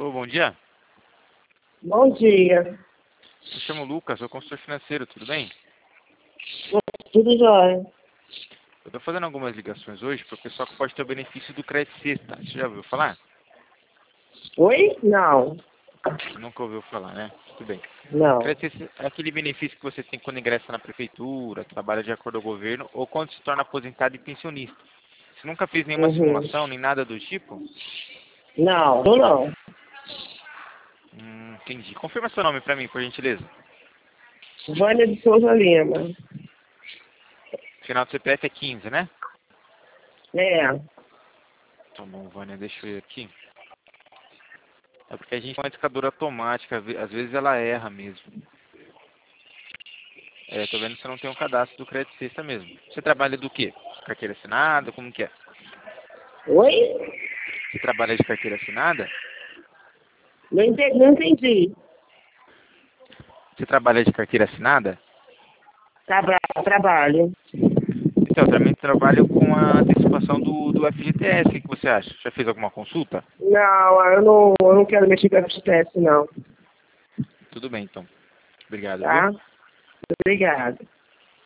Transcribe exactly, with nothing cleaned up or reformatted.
Alô, bom dia. Bom dia. Me chamo Lucas, sou consultor financeiro, tudo bem? Tudo jóia. Eu estou fazendo algumas ligações hoje para o pessoal que pode ter o benefício do Crédito Sexta. Você já ouviu falar? Oi? Não. Nunca ouviu falar, né? Tudo bem. Não. Crédito Sexta é aquele benefício que você tem quando ingressa na prefeitura, trabalha de acordo com o governo ou quando se torna aposentado e pensionista. Você nunca fez nenhuma Uhum. simulação, nem nada do tipo? Não, não, não. Hum, entendi. Confirma seu nome para mim, por gentileza. Vânia de Souza Lima. Final do C P F é quinze, né? É. Tá bom, Vânia, deixa eu ir aqui. É porque a gente tem uma discadora automática, às vezes ela erra mesmo. É, tô vendo que você não tem um cadastro do Crédito Sexta mesmo. Você trabalha do quê? Carteira assinada? Como que é? Oi? Você trabalha de carteira assinada? Não entendi. Não entendi. Você trabalha de carteira assinada? Traba trabalho. Então, eu também trabalho com a antecipação do, do F G T S. O que você acha? Já fez alguma consulta? Não, eu não, eu não quero mexer com esse teste, não. Tudo bem, então. Obrigado, viu? Tá? Obrigada.